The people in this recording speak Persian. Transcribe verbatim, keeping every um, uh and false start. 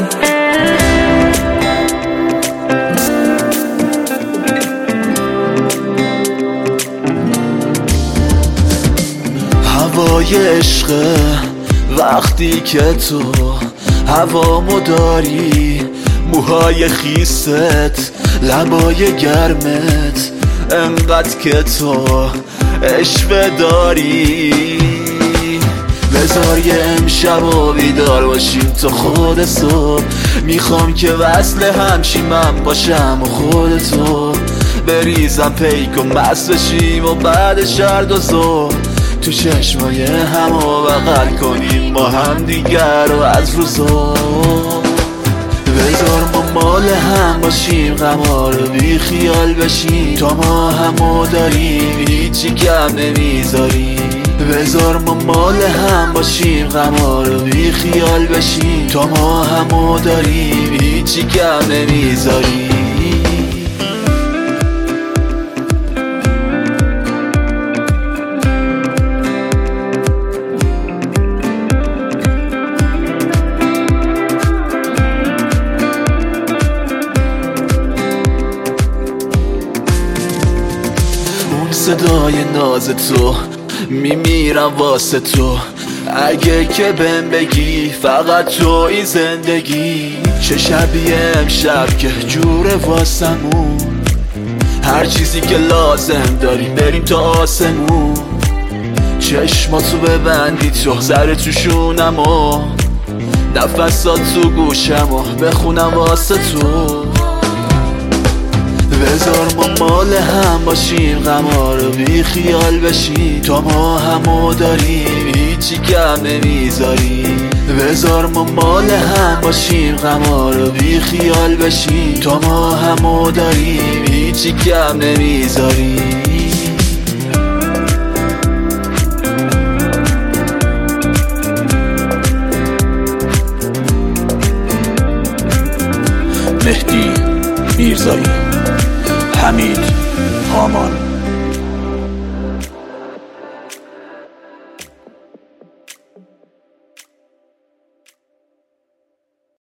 هوای عشقه وقتی که تو هوامو داری، موهای خیست، لبای گرمت، انقدر که تو عشق داری. بذار یه امشب و بیدار باشیم تا خود صبح، میخوام که وصل همشیم من باشم و خودتو بریزم پیک و مست بشیم و بعد شرد و ظهر تو چشمای همو بغل کنیم ما هم دیگر رو از روزا. بذار ما مال هم باشیم، غما رو بی خیال بشیم، تا ما همو داریم هیچی کم نمیذاریم. بذار ما مال هم باشیم، غما رو بی خیال بشیم، تا ما همو داریم هیچی کم نمیذاریم. صدای ناز تو میمیرم واسه تو، اگه که بهم بگی فقط توی زندگی. چه شبیه امشب که جوره واسمون، هر چیزی که لازم داریم بریم تا آسمون. چشماتو ببندی تو ذره توشونم و نفسات تو گوشم و بخونم واسه تو. بذار ما مال هم باشیم، غما رو بی خیال بشیم، تا ما همو داریم هیچی کم نمیذاریم. بذار ما مال هم باشیم، غما رو بی خیال بشیم، تا ما همو داریم هیچی کم نمیذاریم. مهدی میرزایی، حمید هامان.